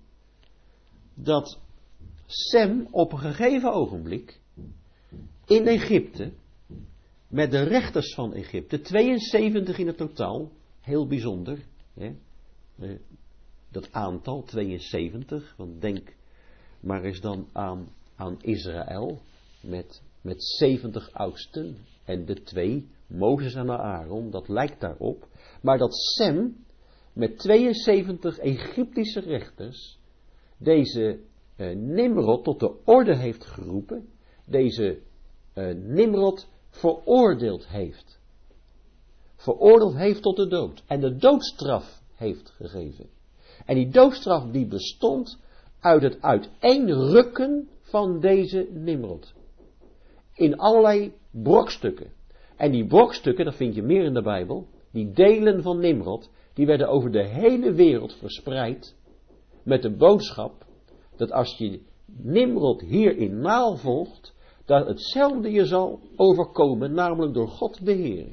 A: dat Sem op een gegeven ogenblik in Egypte, met de rechters van Egypte, tweeënzeventig in het totaal, heel bijzonder, hè? Uh, dat aantal, tweeënzeventig, want denk maar eens dan aan, aan Israël, met, met zeventig oudsten, en de twee, Mozes en Aaron, dat lijkt daarop, maar dat Sem, met tweeënzeventig Egyptische rechters, deze uh, Nimrod tot de orde heeft geroepen, deze uh, Nimrod veroordeeld heeft. Veroordeeld heeft tot de dood. En de doodstraf heeft gegeven. En die doodstraf die bestond uit het uiteenrukken van deze Nimrod. In allerlei brokstukken. En die brokstukken, dat vind je meer in de Bijbel, die delen van Nimrod, die werden over de hele wereld verspreid met de boodschap dat als je Nimrod hierin navolgt, dat hetzelfde je zal overkomen, namelijk door God de Heer.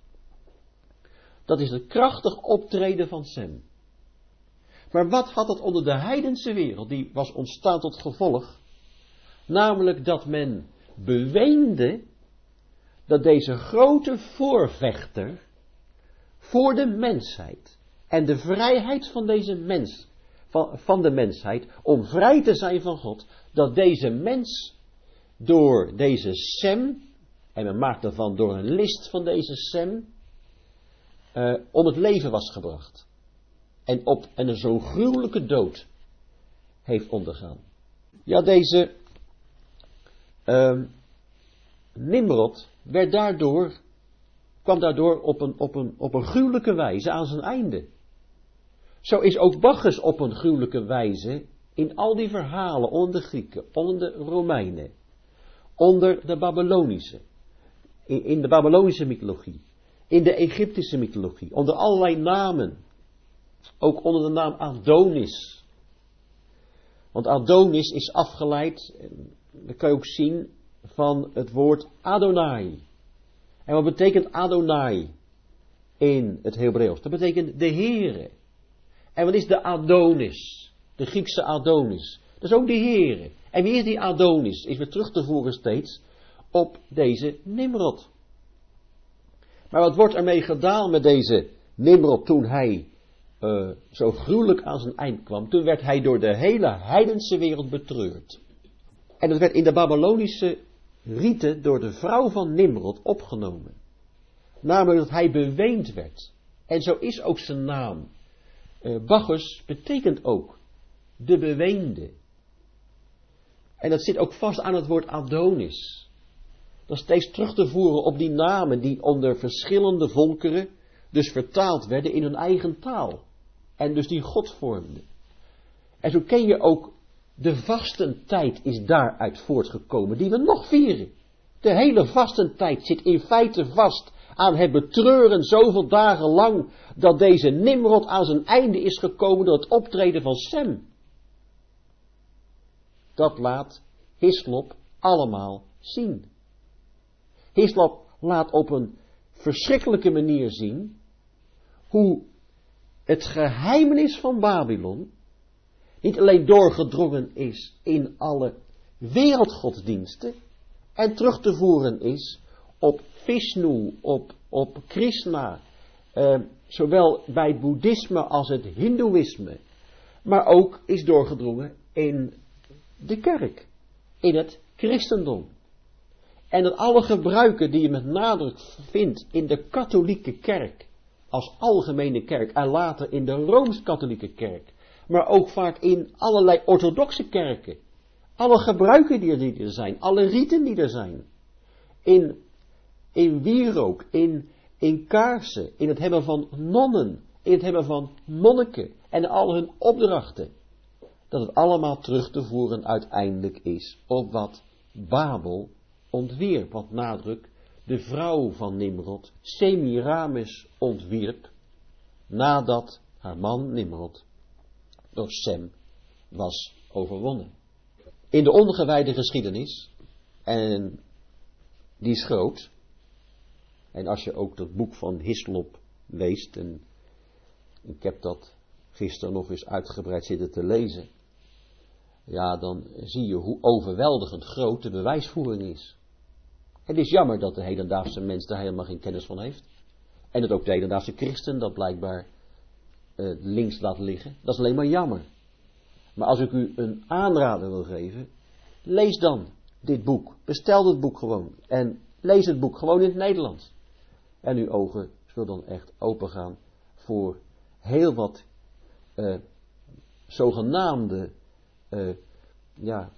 A: Dat is het krachtig optreden van Sem. Maar wat had het onder de heidense wereld, die was ontstaan tot gevolg, namelijk dat men beweende dat deze grote voorvechter voor de mensheid en de vrijheid van deze mens, van, van de mensheid, om vrij te zijn van God, dat deze mens door deze Sem, en men maakt ervan door een list van deze Sem, uh, om het leven was gebracht. En, op, en een zo gruwelijke dood heeft ondergaan. Ja, deze uh, Nimrod werd daardoor, kwam daardoor op een, op, een, op een gruwelijke wijze aan zijn einde. Zo is ook Bacchus op een gruwelijke wijze in al die verhalen onder de Grieken, onder de Romeinen, onder de Babylonische, in, in de Babylonische mythologie, in de Egyptische mythologie, onder allerlei namen. Ook onder de naam Adonis. Want Adonis is afgeleid, dat kan je ook zien, van het woord Adonai. En wat betekent Adonai in het Hebreeuws? Dat betekent de Heere. En wat is de Adonis? De Griekse Adonis. Dat is ook de Heere. En wie is die Adonis? Is weer terug te voeren steeds op deze Nimrod. Maar wat wordt ermee gedaan met deze Nimrod toen hij uh, zo gruwelijk aan zijn eind kwam? Toen werd hij door de hele heidense wereld betreurd. En dat werd in de Babylonische riten door de vrouw van Nimrod opgenomen. Namelijk dat hij beweend werd. En zo is ook zijn naam. Uh, Bacchus betekent ook de beweende. En dat zit ook vast aan het woord Adonis. Dat is steeds terug te voeren op die namen die onder verschillende volkeren dus vertaald werden in hun eigen taal. En dus die God vormden. En zo ken je ook de vastentijd is daaruit voortgekomen, die we nog vieren. De hele vastentijd zit in feite vast aan het betreuren zoveel dagen lang dat deze Nimrod aan zijn einde is gekomen door het optreden van Sem. Dat laat Hislop allemaal zien. Hislop laat op een verschrikkelijke manier zien hoe het geheimenis van Babylon niet alleen doorgedrongen is in alle wereldgodsdiensten en terug te voeren is op Vishnu, op, op Krishna, eh, zowel bij het boeddhisme als het hindoeïsme, maar ook is doorgedrongen in de kerk, in het christendom. En dat alle gebruiken die je met nadruk vindt in de katholieke kerk, als algemene kerk en later in de Rooms-katholieke kerk, maar ook vaak in allerlei orthodoxe kerken, alle gebruiken die er zijn, alle riten die er zijn, in, in wierook, in, in kaarsen, in het hebben van nonnen, in het hebben van monniken en al hun opdrachten, dat het allemaal terug te voeren uiteindelijk is op wat Babel ontwierp, wat nadruk de vrouw van Nimrod, Semiramis, ontwierp, nadat haar man Nimrod door Sem was overwonnen. In de ongewijde geschiedenis, en die is groot, en als je ook dat boek van Hislop leest, en ik heb dat gisteren nog eens uitgebreid zitten te lezen, ja, dan zie je hoe overweldigend groot de bewijsvoering is. Het is jammer dat de hedendaagse mens daar helemaal geen kennis van heeft. En dat ook de hedendaagse christen dat blijkbaar uh, links laat liggen. Dat is alleen maar jammer. Maar als ik u een aanrader wil geven, lees dan dit boek. Bestel het boek gewoon. En lees het boek gewoon in het Nederlands. En uw ogen zullen dan echt open gaan voor heel wat uh, zogenaamde uh, ja,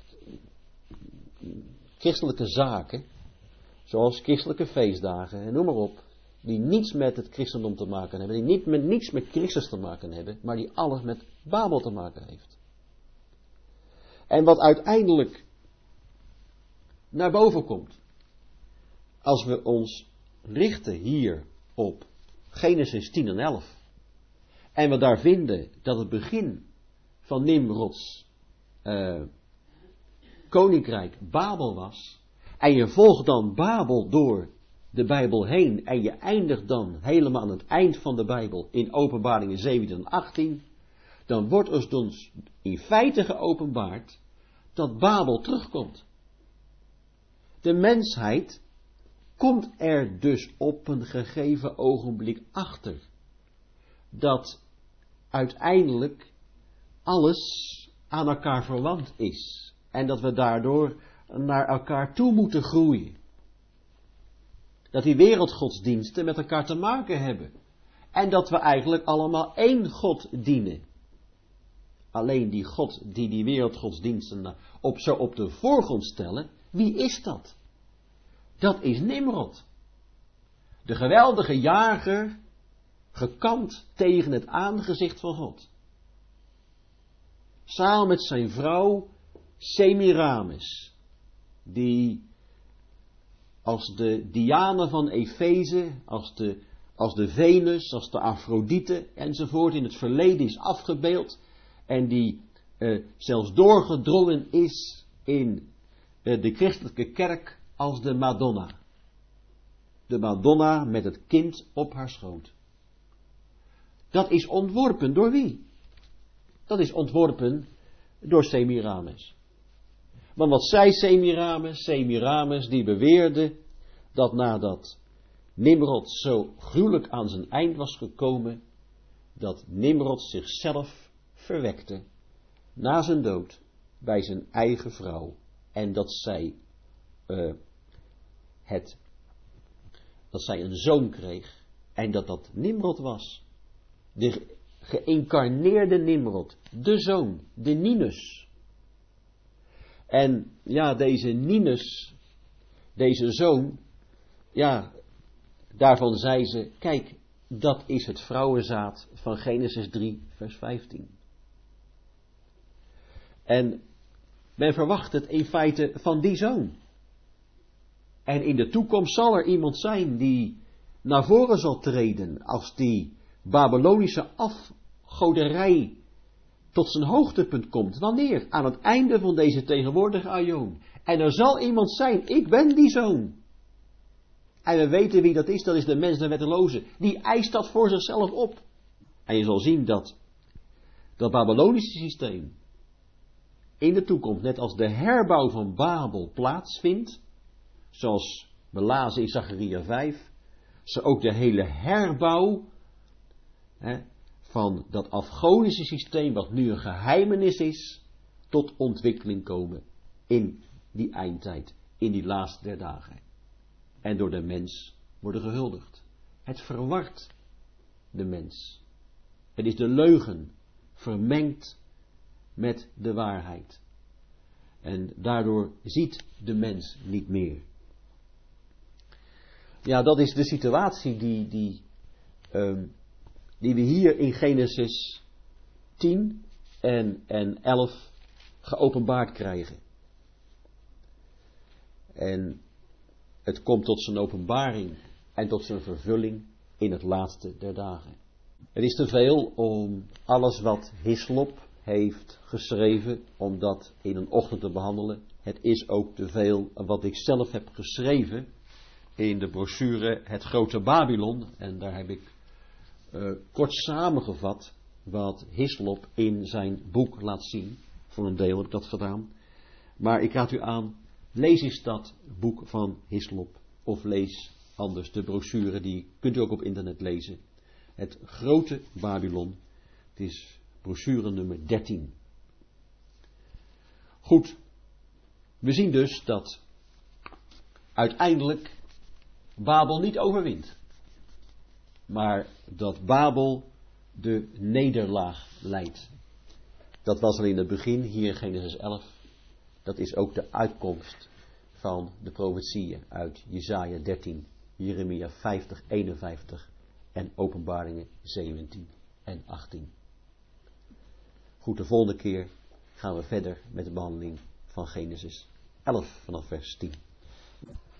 A: christelijke zaken, zoals christelijke feestdagen en noem maar op, die niets met het christendom te maken hebben, die niet met, niets met Christus te maken hebben, maar die alles met Babel te maken heeft. En wat uiteindelijk naar boven komt, als we ons richten hier op Genesis tien en elf, en we daar vinden dat het begin van Nimrods uh, koninkrijk Babel was, en je volgt dan Babel door de Bijbel heen, en je eindigt dan helemaal aan het eind van de Bijbel in Openbaringen zeventien en achttien, dan wordt ons dus in feite geopenbaard dat Babel terugkomt. De mensheid komt er dus op een gegeven ogenblik achter dat uiteindelijk alles aan elkaar verwant is en dat we daardoor naar elkaar toe moeten groeien. Dat die wereldgodsdiensten met elkaar te maken hebben en dat we eigenlijk allemaal één God dienen. Alleen die God die die wereldgodsdiensten op, zo op de voorgrond stellen, wie is dat? Dat is Nimrod. De geweldige jager, gekant tegen het aangezicht van God. Samen met zijn vrouw Semiramis, die als de Diana van Efeze, als de, als de Venus, als de Afrodite enzovoort in het verleden is afgebeeld en die uh, zelfs doorgedrongen is in uh, de christelijke kerk als de Madonna. De Madonna met het kind op haar schoot. Dat is ontworpen door wie? Dat is ontworpen door Semiramis. Want wat zei Semiramis? Semiramis die beweerde dat nadat Nimrod zo gruwelijk aan zijn eind was gekomen, dat Nimrod zichzelf verwekte na zijn dood bij zijn eigen vrouw. En dat zij, uh, het, dat zij een zoon kreeg en dat dat Nimrod was. De geïncarneerde Nimrod, de zoon, de Ninus. En ja, deze Ninus, deze zoon, ja, daarvan zei ze, kijk, dat is het vrouwenzaad van Genesis drie, vers vijftien. En men verwacht het in feite van die zoon. En in de toekomst zal er iemand zijn die naar voren zal treden als die Babylonische afgoderij tot zijn hoogtepunt komt. Wanneer? Aan het einde van deze tegenwoordige aion. En er zal iemand zijn, ik ben die zoon. En we weten wie dat is, dat is de mens de wetteloze. Die eist dat voor zichzelf op. En je zal zien dat dat Babylonische systeem in de toekomst, net als de herbouw van Babel plaatsvindt, zoals we lazen in Zacharia vijf, zo ook de hele herbouw hè, van dat afgodische systeem, wat nu een geheimenis is, tot ontwikkeling komen in die eindtijd, in die laatste der dagen. En door de mens worden gehuldigd. Het verwart de mens. Het is de leugen vermengd met de waarheid. En daardoor ziet de mens niet meer. Ja, dat is de situatie die, die, um, die we hier in Genesis tien en, en elf geopenbaard krijgen. En het komt tot zijn openbaring en tot zijn vervulling in het laatste der dagen. Het is te veel om alles wat Hislop heeft geschreven, om dat in een ochtend te behandelen. Het is ook te veel wat ik zelf heb geschreven in de brochure Het Grote Babylon. En daar heb ik uh, kort samengevat wat Hislop in zijn boek laat zien. Voor een deel heb ik dat gedaan. Maar ik raad u aan, lees eens dat boek van Hislop. Of lees anders de brochure, die kunt u ook op internet lezen. Het grote Babylon. Het is brochure nummer dertien. Goed. We zien dus dat uiteindelijk Babel niet overwint. Maar dat Babel de nederlaag leidt. Dat was al in het begin, hier in Genesis elf. Dat is ook de uitkomst van de profetieën uit Jesaja dertien, Jeremia vijftig, eenenvijftig en Openbaringen zeventien en achttien. Goed, de volgende keer gaan we verder met de behandeling van Genesis elf vanaf vers tien.